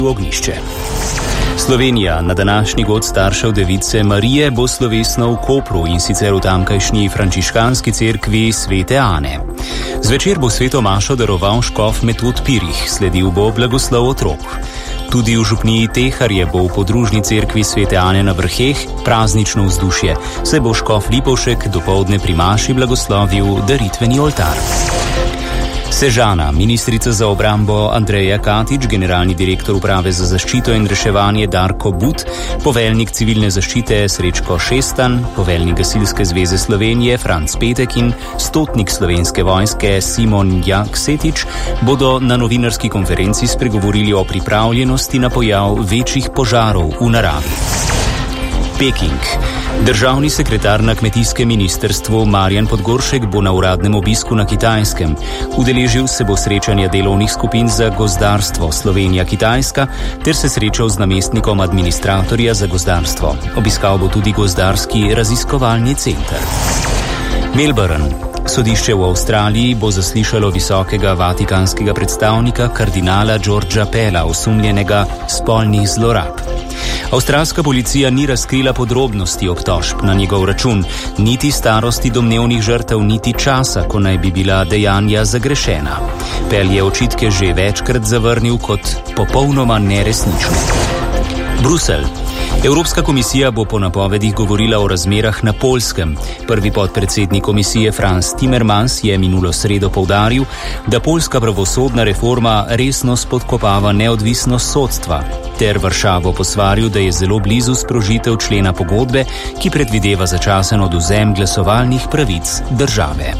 v Ognjišče. Slovenija na današnji god staršev device Marije bo slovesno v Kopru, in sicer v tamkajšnji frančiškanski cerkvi Svete Ane. Zvečer bo sveto mašo daroval škof Metod Pirih, sledil bo blagoslov otrok. Tudi v župniji Teharje bo v podružni cerkvi Svete Ane na Vrheh praznično vzdušje, saj bo škof Lipovšek dopoldne pri maši blagoslovil daritveni oltar. Sežana, ministrica za obrambo Andreja Katič, generalni direktor uprave za zaščito in reševanje Darko But, poveljnik civilne zaščite Srečko Šestan, poveljnik Gasilske zveze Slovenije Franc Petek in stotnik Slovenske vojske Simon Jaksetič bodo na novinarski konferenci spregovorili o pripravljenosti na pojav večjih požarov v naravi. Peking. Državni sekretar na kmetijskem ministrstvu Marjan Podgoršek bo na uradnem obisku na Kitajskem. Udeležil se bo srečanja delovnih skupin za gozdarstvo Slovenija-Kitajska ter se srečal z namestnikom administratorja za gozdarstvo. Obiskal bo tudi gozdarski raziskovalni center. Melbourne. Sodišče v Avstraliji bo zaslišalo visokega vatikanskega predstavnika kardinala Georgea Pella, osumljenega spolnih zlorab. Avstralska policija ni razkrila podrobnosti obtožb na njegov račun, niti starosti domnevnih žrtev, niti časa, ko naj bi bila dejanja zagrešena. Pell je očitke že večkrat zavrnil kot popolnoma neresnične. Bruselj. Evropska komisija bo po napovedih govorila o razmerah na Poljskem. Prvi podpredsednik komisije Franz Timmermans je minulo sredo poudaril, da poljska pravosodna reforma resno spodkopava neodvisnost sodstva, ter Varšavo posvaril, da je zelo blizu sprožitev člena pogodbe, ki predvideva začasen odvzem glasovalnih pravic države.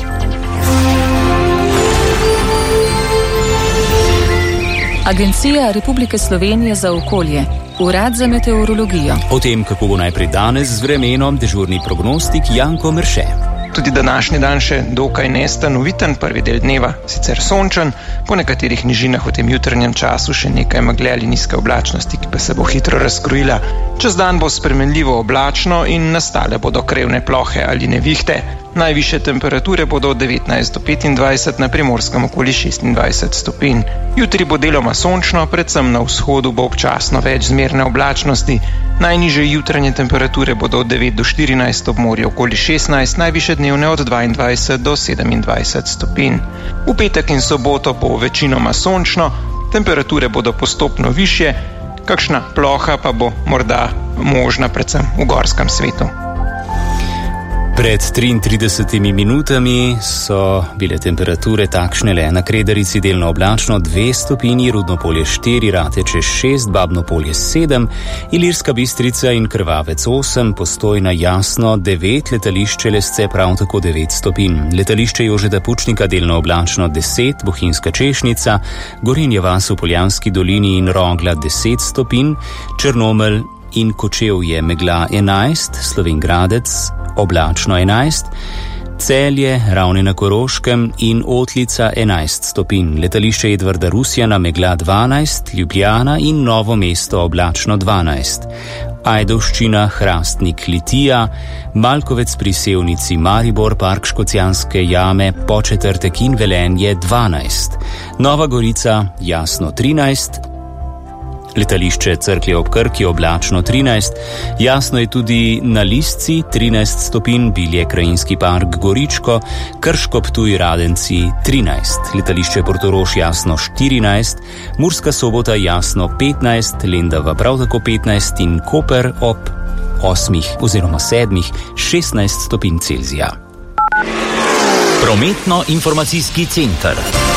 Agencija Republike Slovenije za okolje. Urad za meteorologijo. O tem, kako bo najprej danes z vremenom, dežurni prognostik Janko Merše. Tudi današnji dan še dokaj nestanoviten, prvi del dneva sicer sončen, po nekaterih nižinah v tem jutranjem času še nekaj megle ali nizke oblačnosti, ki pa se bo hitro razkrojila. Čez dan bo spremenljivo oblačno in nastale bodo krevne plohe ali nevihte. Najvišje temperature bodo od 19 do 25, na Primorskem okoli 26 stopinj. Jutri bo deloma sončno, predvsem na vzhodu bo občasno več zmerne oblačnosti. Najnižje jutranje temperature bodo od 9 do 14, ob morju okoli 16, najvišje dnevne od 22 do 27 stopinj. V petek in soboto bo večinoma sončno, temperature bodo postopno višje, kakšna ploha pa bo morda možna predvsem v gorskem svetu. Pred 33 minutami so bile temperature takšne le na Kredarici delno oblačno 2 stopinji, Rudno polje 4, Rateče 6, Babno polje 7, Ilirska Bistrica in Krvavec 8, Postojna jasno 9, letališče Lesce prav tako 9 stopinj, letališče Jožeta Pučnika delno oblačno 10, Bohinjska Češnica, Gorenje vas v Poljanski dolini in Rogla 10 stopinj, Črnomelj in Kočevje megla 11, Slovenj Gradec oblačno 11, Celje, Ravne na Koroškem in Otlica 11 stopinj, letališče Edvarda Rusjana megla 12, Ljubljana in Novo mesto oblačno 12, Ajdovščina, Hrastnik, Litija, Malkovec pri Sevnici, Maribor, Park Škocjanske jame, Podčetrtek in Velenje 12, Nova Gorica jasno 13, letališče Cerklje ob Krki oblačno 13, jasno je tudi na Lisci 13 stopinj, Bilje krajinski park Goričko, Krško Ptuj Radenci 13, letališče Portorož jasno 14, Murska Sobota jasno 15, Lendava prav tako 15 in Koper ob 8 oziroma 7 16 stopinj Celzija. Prometno-informacijski center.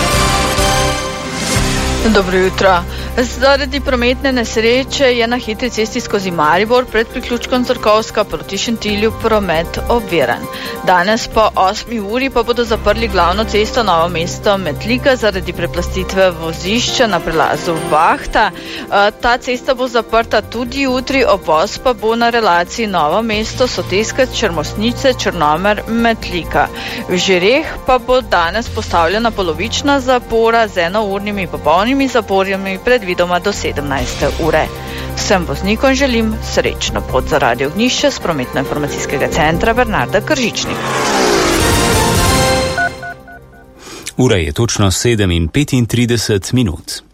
Dobro jutro. Zaradi prometne nesreče je na hitri cesti skozi Maribor pred priključkom Zrkovska proti Šentilju promet obviran. Danes po 8 uri pa bodo zaprli glavno cesto Novo mesto-Metlika zaradi preplastitve vozišča na prelazu Vahta. Ta cesta bo zaprta tudi jutri, ob 8 pa bo na relaciji Novo mesto, Soteskac, Črmosnice, Črnomer, Metlika. V Žireh pa bo danes postavljena polovična zapora z enournimi popolnimi zaporami predvidoma do 17. ure. Vsem voznikom želim srečno pot za Radio Ognjišče s prometno-informacijskega centra Bernarda Kržičnik. Ura je točno 7:35.